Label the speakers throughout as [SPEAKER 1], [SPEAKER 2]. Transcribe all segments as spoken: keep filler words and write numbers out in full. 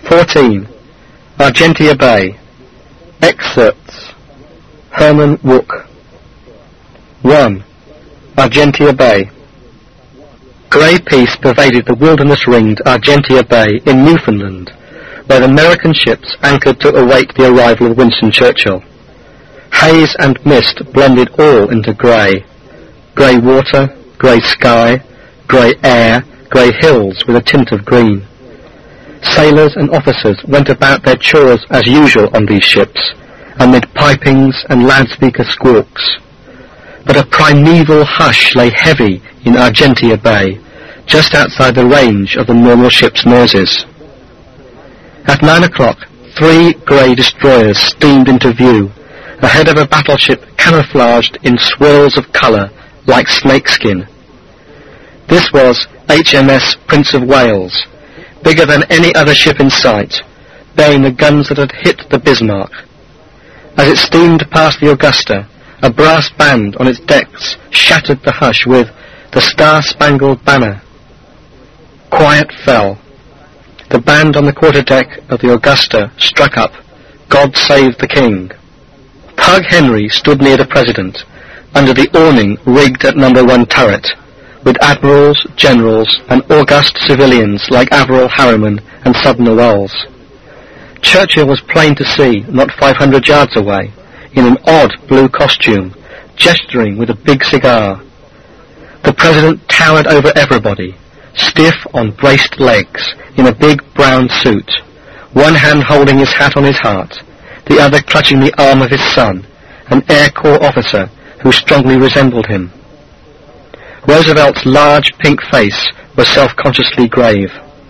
[SPEAKER 1] fourteen. Argentia Bay. Excerpts. Herman Wouk. one. Argentia Bay. Grey peace pervaded the wilderness-ringed Argentia Bay in Newfoundland, where American ships anchored to await the arrival of Winston Churchill. Haze and mist blended all into grey. Grey water, grey sky, grey air, grey hills with a tint of green. Sailors and officers went about their chores as usual on these ships, amid pipings and loudspeaker squawks. But a primeval hush lay heavy in Argentia Bay, just outside the range of the normal ship's noises. At nine o'clock, three grey destroyers steamed into view, ahead of a battleship camouflaged in swirls of colour like snakeskin. This was H M S Prince of Wales, bigger than any other ship in sight, bearing the guns that had hit the Bismarck. As it steamed past the Augusta, a brass band on its decks shattered the hush with the Star-Spangled Banner. Quiet fell. The band on the quarterdeck of the Augusta struck up, God Save the King. Pug Henry stood near the President, under the awning rigged at number one turret, with admirals, generals, and august civilians like Averell Harriman and Sumner Welles. Churchill was plain to see, not five hundred yards away, in an odd blue costume, gesturing with a big cigar. The President towered over everybody, stiff on braced legs, in a big brown suit, one hand holding his hat on his heart, the other clutching the arm of his son, an Air Corps officer who strongly resembled him. Roosevelt's large pink face was self-consciously grave.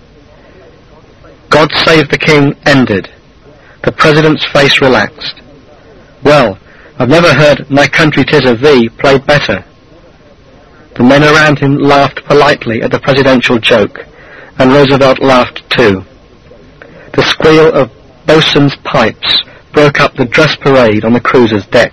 [SPEAKER 1] God Save the King ended. The President's face relaxed. Well, I've never heard My Country 'Tis of Thee played better. The men around him laughed politely at the presidential joke, and Roosevelt laughed too. The squeal of boatswain's pipes broke up the dress parade on the cruiser's deck.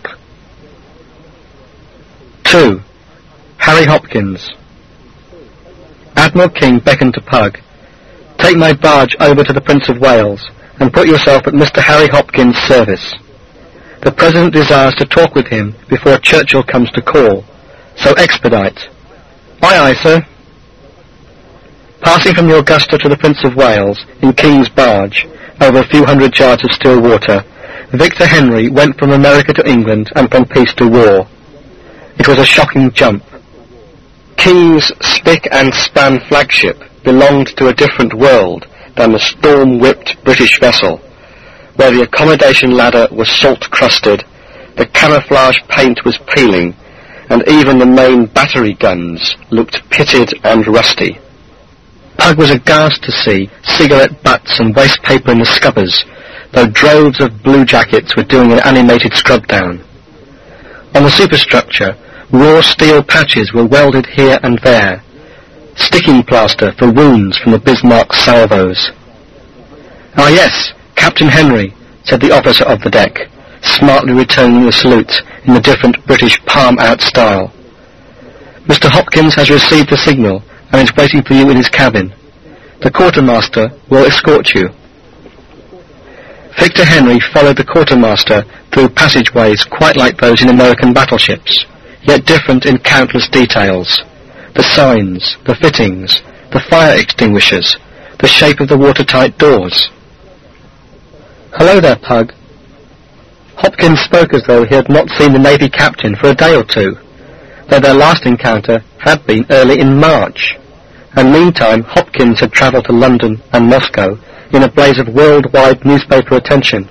[SPEAKER 1] two. Harry Hopkins. Admiral King beckoned to Pug. Take my barge over to the Prince of Wales, and put yourself at Mister Harry Hopkins' service. The President desires to talk with him before Churchill comes to call, so expedite. Aye, aye, sir. Passing from the Augusta to the Prince of Wales, in King's barge, over a few hundred yards of still water, Victor Henry went from America to England and from peace to war. It was a shocking jump. King's spick and span flagship belonged to a different world than the storm-whipped British vessel, where the accommodation ladder was salt-crusted, the camouflage paint was peeling, and even the main battery guns looked pitted and rusty. Pug was aghast to see cigarette butts and waste paper in the scuppers, though droves of bluejackets were doing an animated scrub-down. On the superstructure, raw steel patches were welded here and there, sticking plaster for wounds from the Bismarck salvos. Ah yes, Captain Henry, said the officer of the deck, smartly returning the salute in the different British palm-out style. Mister Hopkins has received the signal and is waiting for you in his cabin. The quartermaster will escort you. Victor Henry followed the quartermaster through passageways quite like those in American battleships, yet different in countless details. The signs, the fittings, the fire extinguishers, the shape of the watertight doors. Hello there, Pug. Hopkins spoke as though he had not seen the Navy captain for a day or two, though their last encounter had been early in March, and meantime Hopkins had travelled to London and Moscow in a blaze of worldwide newspaper attention.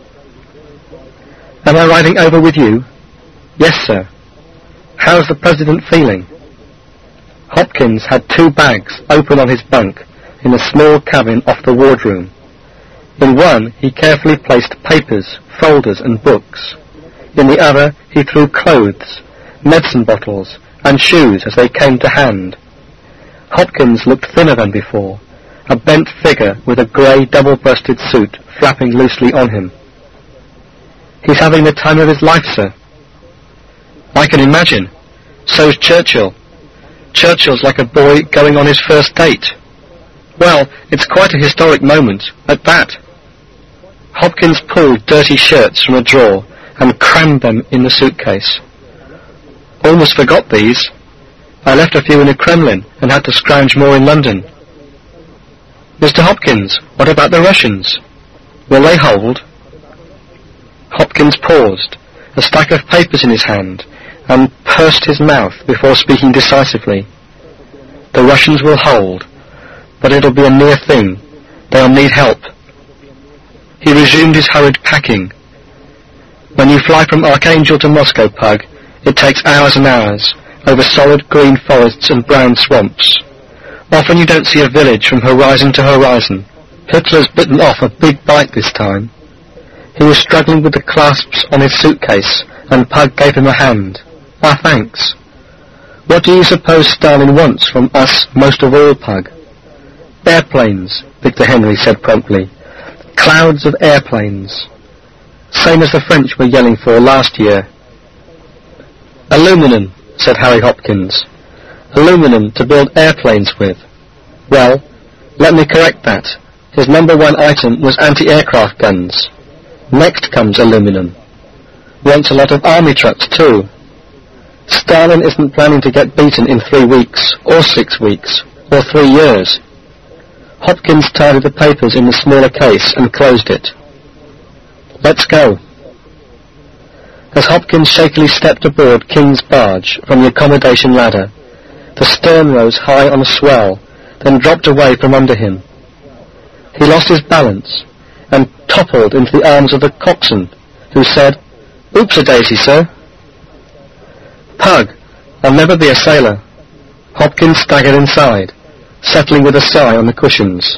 [SPEAKER 1] Am I riding over with you? Yes, sir. How's the President feeling? Hopkins had two bags open on his bunk in a small cabin off the wardroom. In one he carefully placed papers, folders and books. In the other he threw clothes, medicine bottles and shoes as they came to hand. Hopkins looked thinner than before, a bent figure with a grey double-breasted suit flapping loosely on him. He's having the time of his life, sir. I can imagine. So's Churchill. Churchill's like a boy going on his first date. Well, it's quite a historic moment, at that. Hopkins pulled dirty shirts from a drawer and crammed them in the suitcase. Almost forgot these. I left a few in the Kremlin and had to scrounge more in London. Mister Hopkins, what about the Russians? Will they hold? Hopkins paused, a stack of papers in his hand, and pursed his mouth before speaking decisively. The Russians will hold, but it'll be a near thing. They'll need help. He resumed his hurried packing. When you fly from Archangel to Moscow, Pug, it takes hours and hours, over solid green forests and brown swamps. Often you don't see a village from horizon to horizon. Hitler's bitten off a big bite this time. He was struggling with the clasps on his suitcase, and Pug gave him a hand. Ah, thanks. What do you suppose Stalin wants from us most of all, Pug? Airplanes, Victor Henry said promptly. Clouds of airplanes. Same as the French were yelling for last year. Aluminum, said Harry Hopkins. Aluminum to build airplanes with. Well, let me correct that. His number one item was anti-aircraft guns. Next comes aluminum. Wants a lot of army trucks too. Stalin isn't planning to get beaten in three weeks, or six weeks, or three years. Hopkins tidied the papers in the smaller case and closed it. Let's go. As Hopkins shakily stepped aboard King's barge from the accommodation ladder, the stern rose high on a swell, then dropped away from under him. He lost his balance and toppled into the arms of the coxswain, who said, "Oops-a-daisy, sir." "Pug, I'll never be a sailor." Hopkins staggered inside, settling with a sigh on the cushions.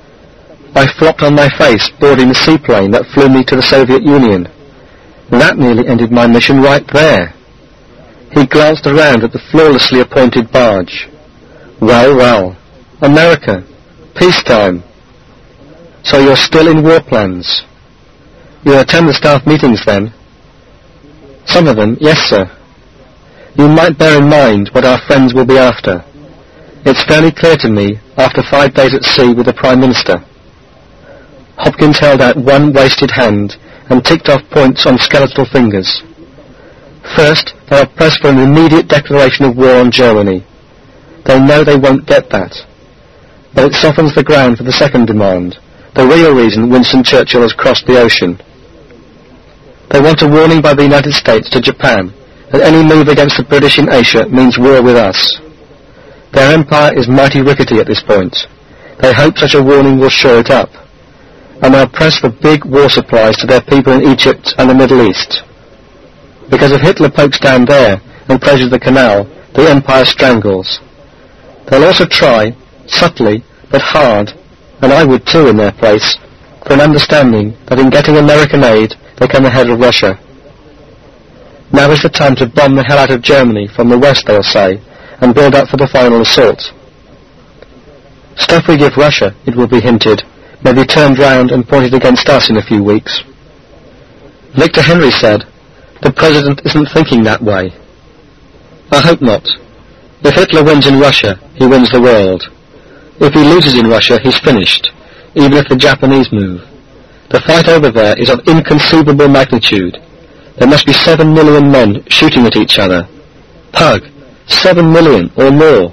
[SPEAKER 1] I flopped on my face boarding the seaplane that flew me to the Soviet Union. That nearly ended my mission right there. He glanced around at the flawlessly appointed barge. Well, well, America, peacetime. So you're still in war plans? You'll attend the staff meetings then? Some of them, yes, sir. You might bear in mind what our friends will be after. It's fairly clear to me after five days at sea with the Prime Minister. Hopkins held out one wasted hand and ticked off points on skeletal fingers. First, they are pressed for an immediate declaration of war on Germany. They know they won't get that. But it softens the ground for the second demand, the real reason Winston Churchill has crossed the ocean. They want a warning by the United States to Japan that any move against the British in Asia means war with us. Their empire is mighty rickety at this point. They hope such a warning will shore it up, and they'll press for big war supplies to their people in Egypt and the Middle East. Because if Hitler pokes down there and closes the canal, the empire strangles. They'll also try, subtly but hard, and I would too in their place, for an understanding that in getting American aid they come ahead of Russia. Now is the time to bomb the hell out of Germany from the west, they'll say, and build up for the final assault. Stuff we give Russia, it will be hinted, may be turned round and pointed against us in a few weeks. Victor Henry said, "The President isn't thinking that way." I hope not. If Hitler wins in Russia, he wins the world. If he loses in Russia, he's finished, even if the Japanese move. The fight over there is of inconceivable magnitude. There must be seven million men shooting at each other. Pug, seven million or more.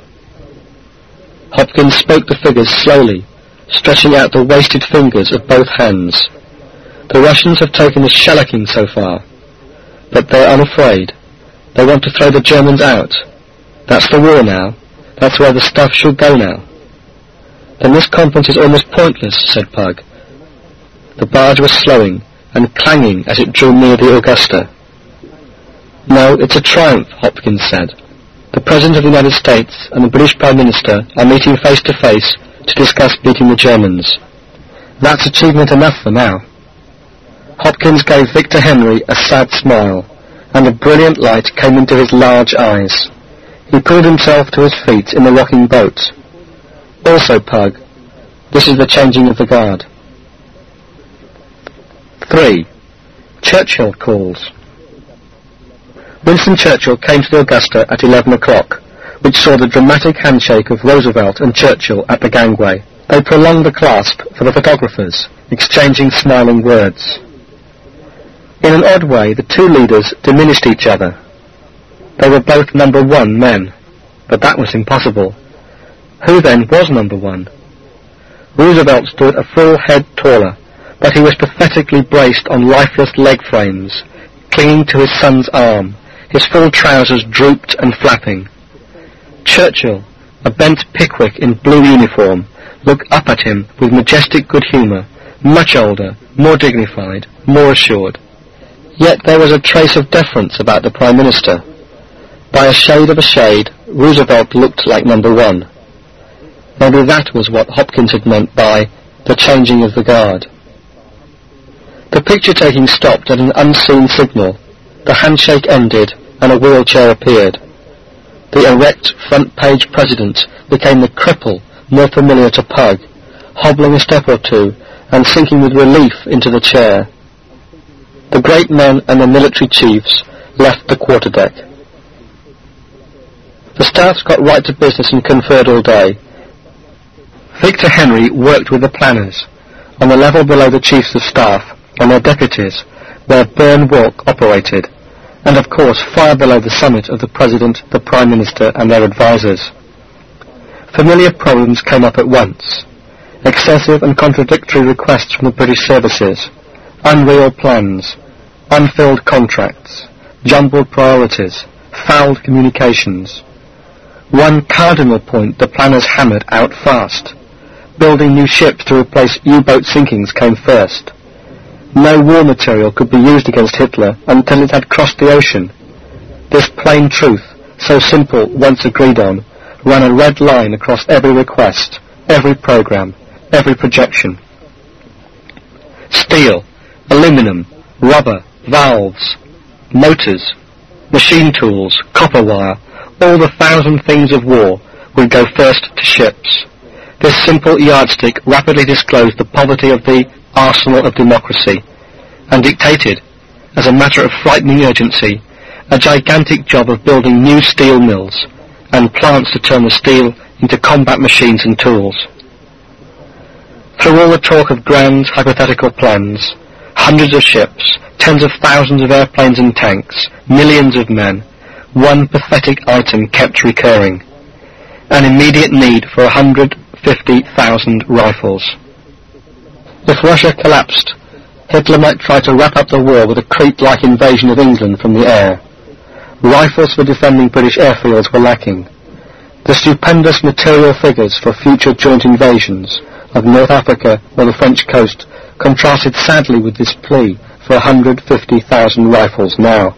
[SPEAKER 1] Hopkins spoke the figures slowly, stretching out the wasted fingers of both hands. The Russians have taken a shellacking so far, but they're unafraid. They want to throw the Germans out. That's the war now. That's where the stuff should go now. Then this conference is almost pointless, said Pug. The barge was slowing and clanging as it drew near the Augusta. No, it's a triumph, Hopkins said. The President of the United States and the British Prime Minister are meeting face to face to discuss beating the Germans. That's achievement enough for now. Hopkins gave Victor Henry a sad smile, and a brilliant light came into his large eyes. He pulled himself to his feet in the rocking boat. Also, Pug, this is the changing of the guard. Three. Churchill calls. Winston Churchill came to the Augusta at eleven o'clock, which saw the dramatic handshake of Roosevelt and Churchill at the gangway. They prolonged the clasp for the photographers, exchanging smiling words. In an odd way, the two leaders diminished each other. They were both number one men, but that was impossible. Who then was number one? Roosevelt stood a full head taller, but he was pathetically braced on lifeless leg frames, clinging to his son's arm, his full trousers drooped and flapping. Churchill, a bent Pickwick in blue uniform, looked up at him with majestic good humour, much older, more dignified, more assured. Yet there was a trace of deference about the Prime Minister. By a shade of a shade, Roosevelt looked like number one. Maybe that was what Hopkins had meant by the changing of the guard. The picture-taking stopped at an unseen signal. The handshake ended, and a wheelchair appeared. The erect front-page president became the cripple more familiar to Pug, hobbling a step or two and sinking with relief into the chair. The great men and the military chiefs left the quarterdeck. The staffs got right to business and conferred all day. Victor Henry worked with the planners, on the level below the chiefs of staff and their deputies, where Burn Walk operated, and of course far below the summit of the President, the Prime Minister and their advisers. Familiar problems came up at once. Excessive and contradictory requests from the British services, unreal plans, unfilled contracts, jumbled priorities, fouled communications. One cardinal point the planners hammered out fast. Building new ships to replace U-boat sinkings came first. No war material could be used against Hitler until it had crossed the ocean. This plain truth, so simple once agreed on, ran a red line across every request, every program, every projection. Steel, aluminum, rubber, valves, motors, machine tools, copper wire, all the thousand things of war would go first to ships. This simple yardstick rapidly disclosed the poverty of the arsenal of democracy, and dictated, as a matter of frightening urgency, a gigantic job of building new steel mills, and plants to turn the steel into combat machines and tools. Through all the talk of grand hypothetical plans, hundreds of ships, tens of thousands of airplanes and tanks, millions of men, one pathetic item kept recurring: an immediate need for one hundred fifty thousand rifles. If Russia collapsed, Hitler might try to wrap up the war with a Crete-like invasion of England from the air. Rifles for defending British airfields were lacking. The stupendous material figures for future joint invasions of North Africa or the French coast contrasted sadly with this plea for one hundred fifty thousand rifles now.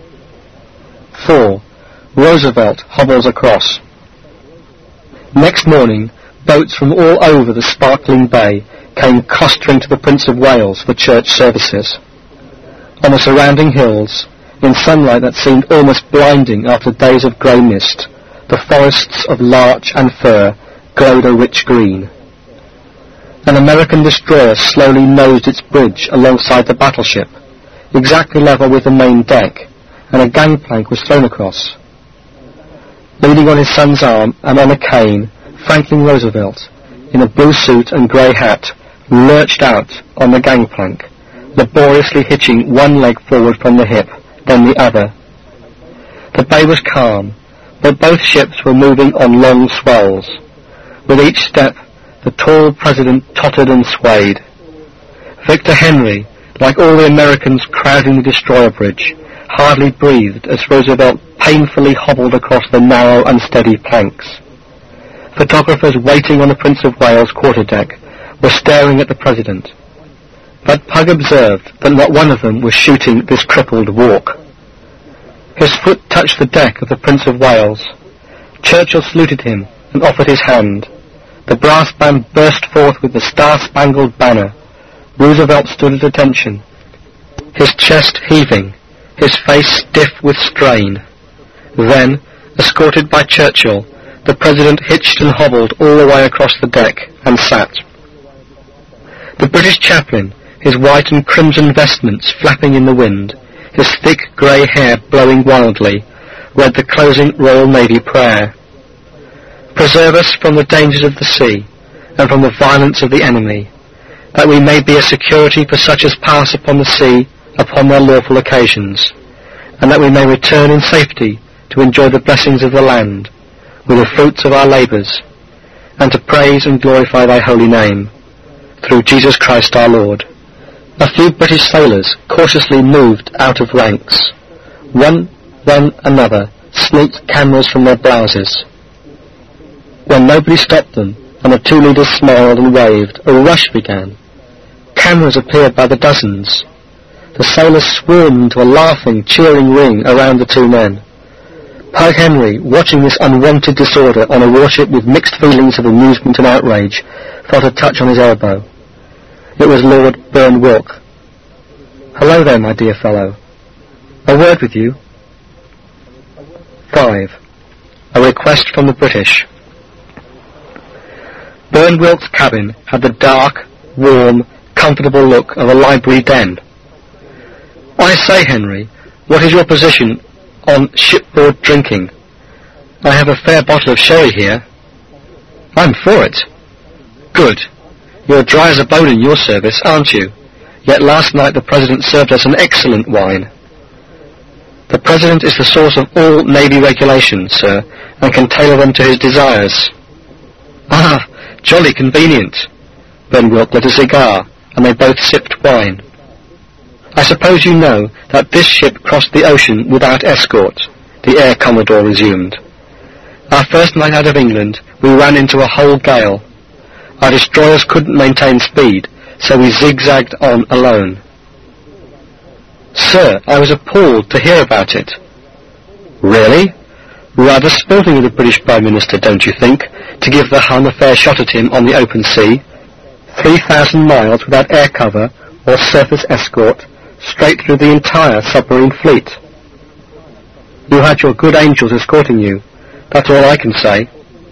[SPEAKER 1] four. Roosevelt hobbles across. Next morning, boats from all over the sparkling bay came clustering to the Prince of Wales for church services. On the surrounding hills, in sunlight that seemed almost blinding after days of grey mist, the forests of larch and fir glowed a rich green. An American destroyer slowly nosed its bridge alongside the battleship, exactly level with the main deck, and a gangplank was thrown across. Leaning on his son's arm and on a cane, Franklin Roosevelt, in a blue suit and grey hat, lurched out on the gangplank, laboriously hitching one leg forward from the hip, then the other. The bay was calm, but both ships were moving on long swells. With each step, the tall president tottered and swayed. Victor Henry, like all the Americans crowding the destroyer bridge, hardly breathed as Roosevelt painfully hobbled across the narrow, unsteady planks. Photographers waiting on the Prince of Wales quarterdeck were staring at the president, but Pug observed that not one of them was shooting this crippled walk. His foot touched the deck of the Prince of Wales. Churchill saluted him and offered his hand. The brass band burst forth with the star-spangled banner. Roosevelt stood at attention, his chest heaving, his face stiff with strain. Then, escorted by Churchill, the President hitched and hobbled all the way across the deck and sat. The British chaplain, his white and crimson vestments flapping in the wind, his thick grey hair blowing wildly, read the closing Royal Navy prayer. Preserve us from the dangers of the sea, and from the violence of the enemy, that we may be a security for such as pass upon the sea upon their lawful occasions, and that we may return in safety to enjoy the blessings of the land, with the fruits of our labours, and to praise and glorify thy holy name, through Jesus Christ our Lord. A few British sailors cautiously moved out of ranks. One, one another sneaked cameras from their blouses. When nobody stopped them, and the two leaders smiled and waved, a rush began. Cameras appeared by the dozens. The sailors swarmed into a laughing, cheering ring around the two men. Pug Henry, watching this unwanted disorder on a warship with mixed feelings of amusement and outrage, felt a touch on his elbow. It was Lord Burn Wilk. "Hello there, my dear fellow. A word with you." five. A request from the British. Burn Wilk's cabin had the dark, warm, comfortable look of a library den. "I say, Henry, what is your position on shipboard drinking? I have a fair bottle of sherry here." "I'm for it." "Good. You're dry as a bone in your service, aren't you? Yet last night the President served us an excellent wine." "The President is the source of all Navy regulations, sir, and can tailor them to his desires." "Ah, jolly convenient." Burn Wilk lit a cigar, and they both sipped wine. "I suppose you know that this ship crossed the ocean without escort," the Air Commodore resumed. "Our first night out of England we ran into a whole gale. Our destroyers couldn't maintain speed, so we zigzagged on alone." "Sir, I was appalled to hear about it." "Really? Rather sporting of the British Prime Minister, don't you think, to give the Hun a fair shot at him on the open sea? Three thousand miles without air cover or surface escort, straight through the entire submarine fleet." "You had your good angels escorting you. That's all I can say."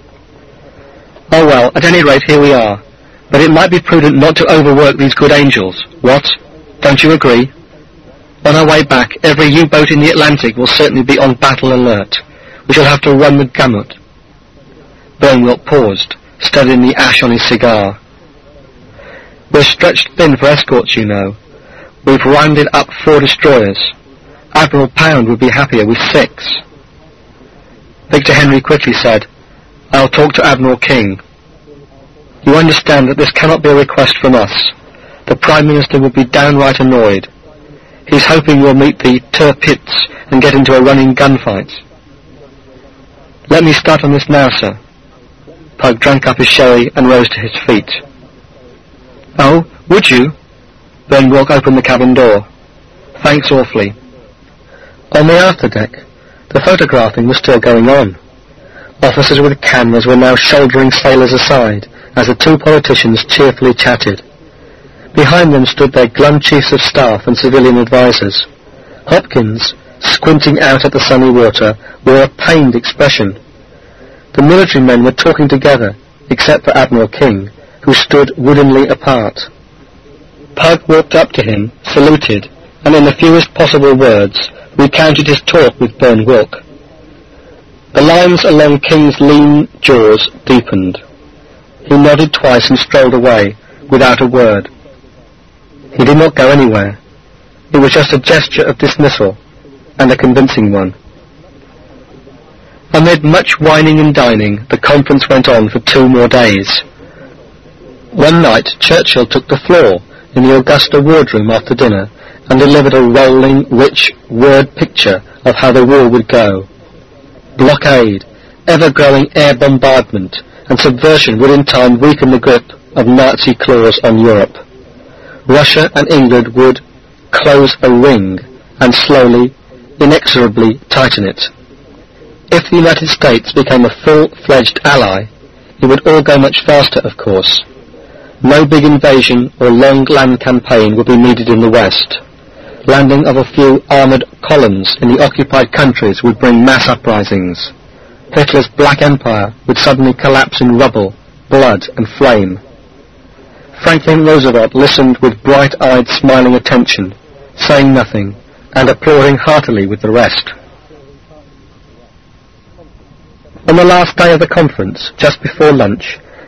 [SPEAKER 1] "Oh well, at any rate here we are. But it might be prudent not to overwork these good angels. What? Don't you agree? On our way back, every U-boat in the Atlantic will certainly be on battle alert. We shall have to run the gamut." Burn Wilk paused, studying the ash on his cigar. "We're stretched thin for escorts, you know. We've rounded up four destroyers. Admiral Pound would be happier with six." Victor Henry quickly said, "I'll talk to Admiral King. You understand that this cannot be a request from us. The Prime Minister will be downright annoyed. He's hoping you'll meet the Tirpitz and get into a running gunfight." "Let me start on this now, sir." Pug drank up his sherry and rose to his feet. "Oh, would you?" Burn Wilk opened the cabin door. "Thanks awfully." On the afterdeck, the photographing was still going on. Officers with cameras were now shouldering sailors aside as the two politicians cheerfully chatted. Behind them stood their glum chiefs of staff and civilian advisers. Hopkins, squinting out at the sunny water, wore a pained expression. The military men were talking together, except for Admiral King, who stood woodenly apart. Pug walked up to him, saluted, and in the fewest possible words recounted his talk with Burn Wilk. The lines along King's lean jaws deepened. He nodded twice and strolled away, without a word. He did not go anywhere. It was just a gesture of dismissal, and a convincing one. Amid much whining and dining, the conference went on for two more days. One night Churchill took the floor in the Augusta wardroom after dinner and delivered a rolling, rich word picture of how the war would go. Blockade, ever-growing air bombardment, and subversion would in time weaken the grip of Nazi claws on Europe. Russia and England would close a ring and slowly, inexorably tighten it. If the United States became a full-fledged ally, it would all go much faster, of course. No big invasion or long land campaign would be needed in the West. Landing of a few armoured columns in the occupied countries would bring mass uprisings. Hitler's Black Empire would suddenly collapse in rubble, blood and flame. Franklin Roosevelt listened with bright-eyed smiling attention, saying nothing, and applauding heartily with the rest. On the last day of the conference, just before lunch,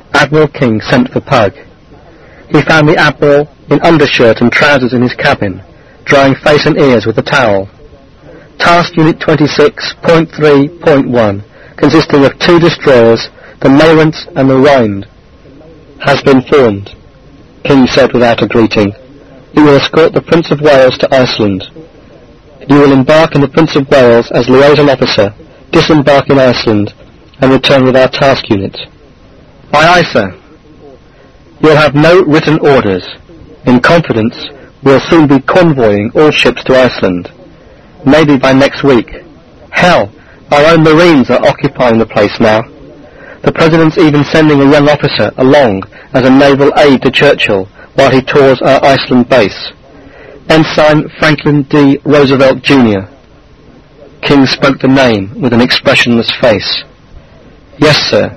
[SPEAKER 1] Admiral King sent for Pug. He found the Admiral in undershirt and trousers in his cabin, drying face and ears with a towel. Task Unit twenty-six point three point one, consisting of two destroyers, the Mayrant and the Rhind, has been formed, King said without a greeting. You will escort the Prince of Wales to Iceland. You will embark in the Prince of Wales as liaison officer, disembark in Iceland, and return with our task unit. Aye, aye, sir. You'll have no written orders. In confidence, we'll soon be convoying all ships to Iceland. Maybe by next week. Hell, our own Marines are occupying the place now. The President's even sending a young officer along as a naval aide to Churchill while he tours our Iceland base. Ensign Franklin D. Roosevelt, Junior King spoke the name with an expressionless face. Yes, sir.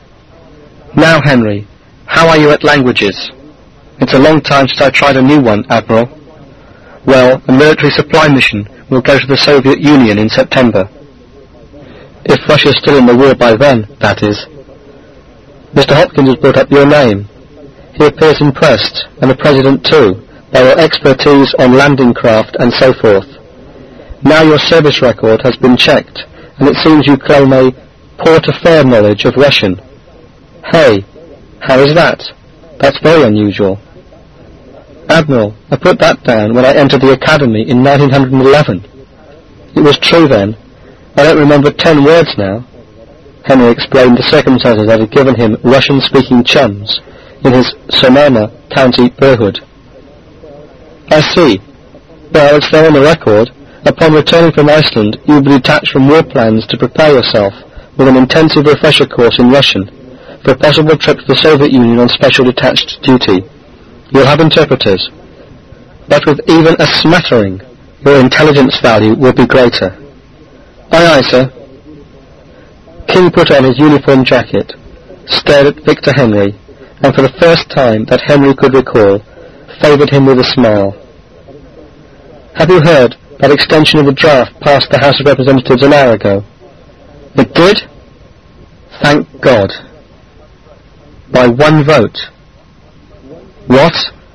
[SPEAKER 1] Now, Henry, how are you at languages? It's a long time since I tried a new one, Admiral. Well, a military supply mission will go to the Soviet Union in September. If Russia's still in the war by then, that is. Mister Hopkins has brought up your name. He appears impressed, and the President too, by your expertise on landing craft and so forth. Now your service record has been checked, and it seems you claim a port-affair knowledge of Russian. Hey, how is that? That's very unusual. Admiral, I put that down when I entered the Academy in nineteen eleven. It was true then. I don't remember ten words now. Henry explained the circumstances that had given him Russian-speaking chums in his Sonoma County boyhood. I see. Well, it's there on the record. Upon returning from Iceland, you will be detached from war plans to prepare yourself with an intensive refresher course in Russian for a possible trip to the Soviet Union on special detached duty. You'll have interpreters. But with even a smattering, your intelligence value will be greater. Aye, aye, sir. King put on his uniform jacket, stared at Victor Henry, and for the first time that Henry could recall, favoured him with a smile. Have you heard that extension of the draft passed the House of Representatives an hour ago? It did? Thank God. By one vote. What?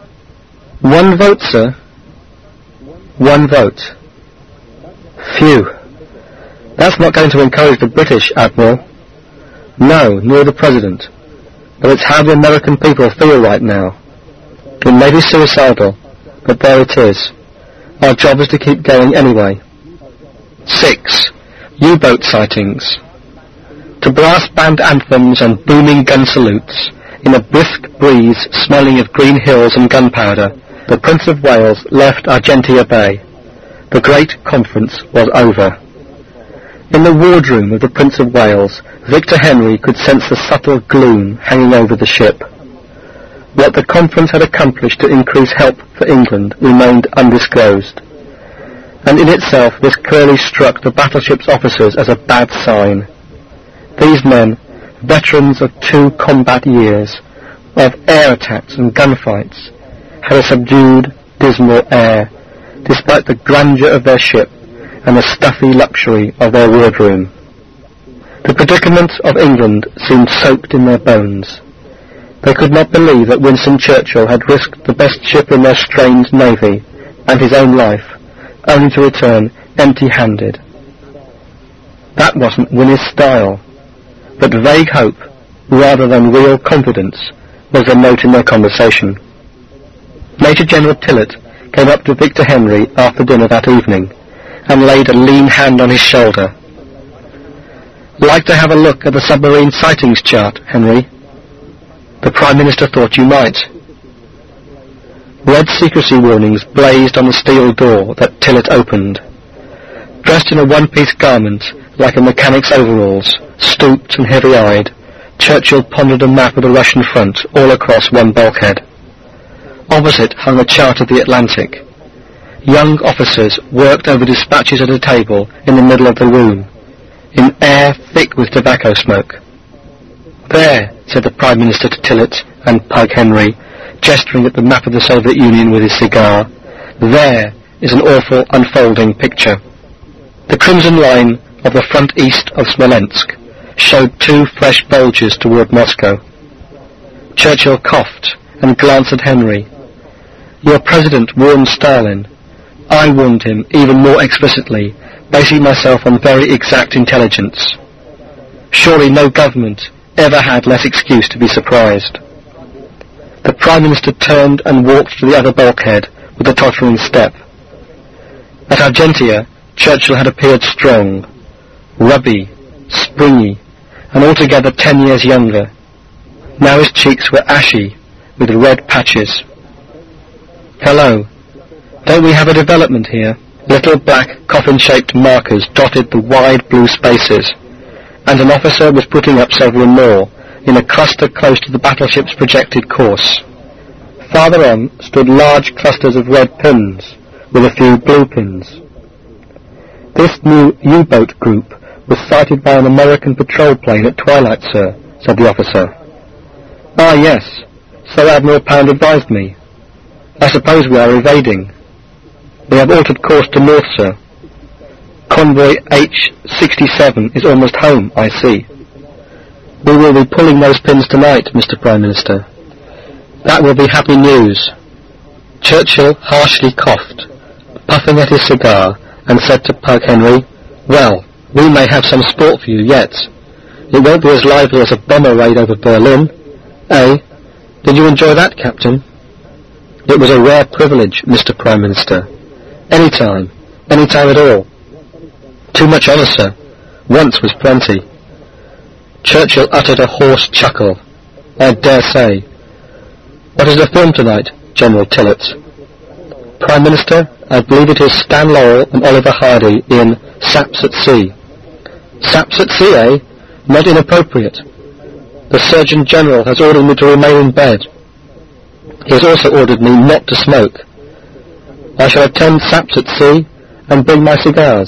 [SPEAKER 1] One vote, sir? One vote. Phew. That's not going to encourage the British, Admiral. No, nor the President. But it's how the American people feel right now. It may be suicidal, but there it is. Our job is to keep going anyway. Six. U-boat sightings. To brass band anthems and booming gun salutes, in a brisk breeze smelling of green hills and gunpowder, the Prince of Wales left Argentia Bay. The great conference was over. In the wardroom of the Prince of Wales, Victor Henry could sense the subtle gloom hanging over the ship. What the conference had accomplished to increase help for England remained undisclosed, and in itself this clearly struck the battleship's officers as a bad sign. These men, veterans of two combat years, of air attacks and gunfights, had a subdued, dismal air, despite the grandeur of their ship and the stuffy luxury of their wardroom. The predicament of England seemed soaked in their bones. They could not believe that Winston Churchill had risked the best ship in their strained navy and his own life, only to return empty-handed. That wasn't Winnie's style, but vague hope, rather than real confidence, was the note in their conversation. Major General Tillett came up to Victor Henry after dinner that evening, and laid a lean hand on his shoulder. Like to have a look at the submarine sightings chart, Henry? The Prime Minister thought you might. Red secrecy warnings blazed on the steel door that Tillett opened. Dressed in a one-piece garment like a mechanic's overalls, stooped and heavy-eyed, Churchill pondered a map of the Russian front all across one bulkhead. Opposite hung a chart of the Atlantic. Young officers worked over dispatches at a table in the middle of the room, in air thick with tobacco smoke. There, said the Prime Minister to Tillett and Pug Henry, gesturing at the map of the Soviet Union with his cigar, there is an awful unfolding picture. The crimson line of the front east of Smolensk showed two fresh bulges toward Moscow. Churchill coughed and glanced at Henry. Your president warned Stalin. I warned him even more explicitly, basing myself on very exact intelligence. Surely no government ever had less excuse to be surprised. The Prime Minister turned and walked to the other bulkhead with a tottering step. At Argentia, Churchill had appeared strong, rubby, springy, and altogether ten years younger. Now his cheeks were ashy, with red patches. Hello. Don't we have a development here? Little black coffin-shaped markers dotted the wide blue spaces, and an officer was putting up several more, in a cluster close to the battleship's projected course. Farther on stood large clusters of red pins, with a few blue pins. This new U-boat group was sighted by an American patrol plane at twilight, sir, said the officer. Ah, yes, so Admiral Pound advised me. I suppose we are evading. They have altered course to north, sir. Convoy H sixty-seven is almost home, I see. We will be pulling those pins tonight, Mister Prime Minister. That will be happy news. Churchill harshly coughed, puffing at his cigar, and said to Pug Henry, Well, we may have some sport for you yet. It won't be as lively as a bomber raid over Berlin. Eh? Did you enjoy that, Captain? It was a rare privilege, Mister Prime Minister. Any time. Any time at all. Too much honour, sir. Once was plenty. Churchill uttered a hoarse chuckle. I dare say. What is the film tonight, General Tillett? Prime Minister, I believe it is Stan Laurel and Oliver Hardy in Saps at Sea. Saps at Sea, eh? Not inappropriate. The Surgeon General has ordered me to remain in bed. He has also ordered me not to smoke. I shall attend Saps at Sea and bring my cigars.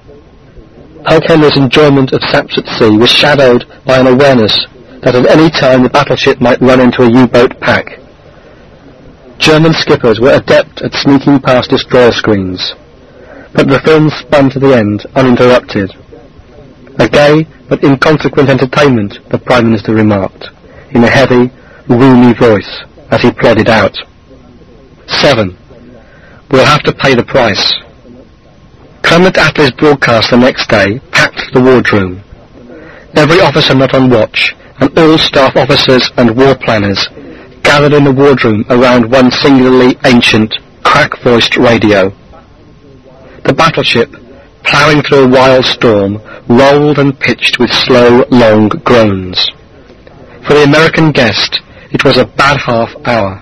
[SPEAKER 1] Pug Henry's enjoyment of Saps at Sea was shadowed by an awareness that at any time the battleship might run into a U-boat pack. German skippers were adept at sneaking past destroyer screens, but the film spun to the end uninterrupted. A gay but inconsequent entertainment, the Prime Minister remarked, in a heavy, roomy voice, as he plodded out. Seven. We'll have to pay the price. Clement Attlee's broadcast the next day packed the wardroom. Every officer not on watch, and all staff officers and war planners, gathered in the wardroom around one singularly ancient, crack-voiced radio. The battleship, ploughing through a wild storm, rolled and pitched with slow, long groans. For the American guest, it was a bad half hour.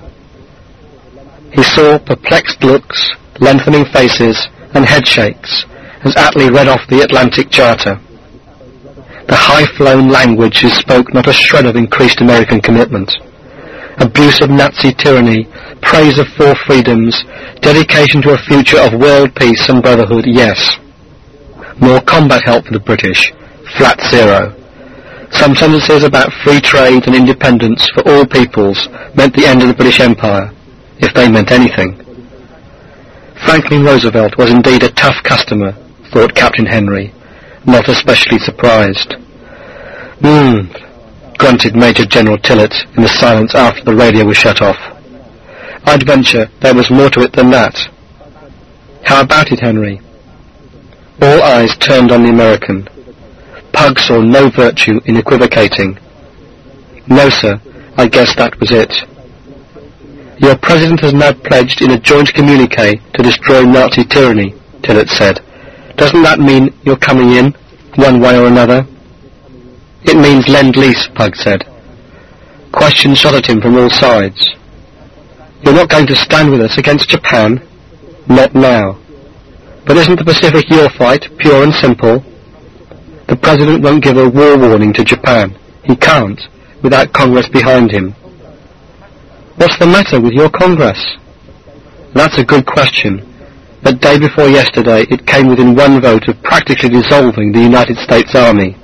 [SPEAKER 1] He saw perplexed looks, lengthening faces, and headshakes as Attlee read off the Atlantic Charter. The high-flown language who spoke not a shred of increased American commitment. Abuse of Nazi tyranny, praise of four freedoms, dedication to a future of world peace and brotherhood, yes. More combat help for the British, flat zero. Some sentences about free trade and independence for all peoples meant the end of the British Empire, if they meant anything. Franklin Roosevelt was indeed a tough customer, thought Captain Henry, not especially surprised. Hmm, grunted Major General Tillett in the silence after the radio was shut off. I'd venture there was more to it than that. How about it, Henry? All eyes turned on the American. Pug saw no virtue in equivocating. No, sir, I guess that was it. Your president has now pledged in a joint communique to destroy Nazi tyranny, Tillett said. Doesn't that mean you're coming in, one way or another? It means lend-lease, Pug said. Questions shot at him from all sides. You're not going to stand with us against Japan? Not now. But isn't the Pacific your fight, pure and simple? The President won't give a war warning to Japan. He can't, without Congress behind him. What's the matter with your Congress? That's a good question. But day before yesterday it came within one vote of practically dissolving the United States Army.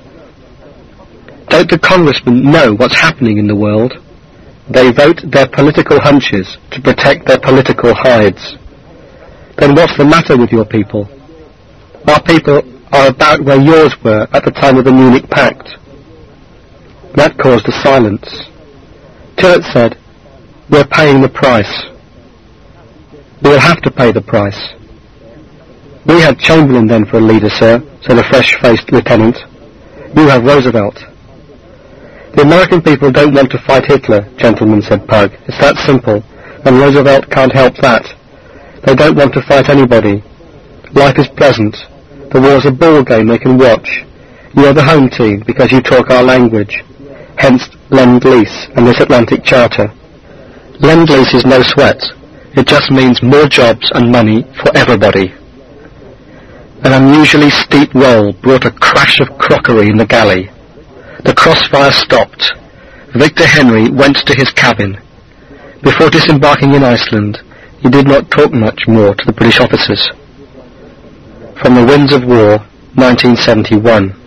[SPEAKER 1] Don't the congressmen know what's happening in the world? They vote their political hunches to protect their political hides. Then what's the matter with your people? Our people are about where yours were at the time of the Munich Pact. That caused a silence. Tillett said, "We're paying the price." "We'll have to pay the price." "We had Chamberlain then for a leader, sir," said a fresh-faced lieutenant. "You have Roosevelt." "The American people don't want to fight Hitler, gentlemen," said Pug. "It's that simple, and Roosevelt can't help that. They don't want to fight anybody. Life is pleasant. The war's a ball game they can watch. You're the home team because you talk our language. Hence Lend-Lease and this Atlantic Charter. Lend-Lease is no sweat. It just means more jobs and money for everybody." An unusually steep roll brought a crash of crockery in the galley. The crossfire stopped. Victor Henry went to his cabin. Before disembarking in Iceland, he did not talk much more to the British officers. From the Winds of War, nineteen seventy-one.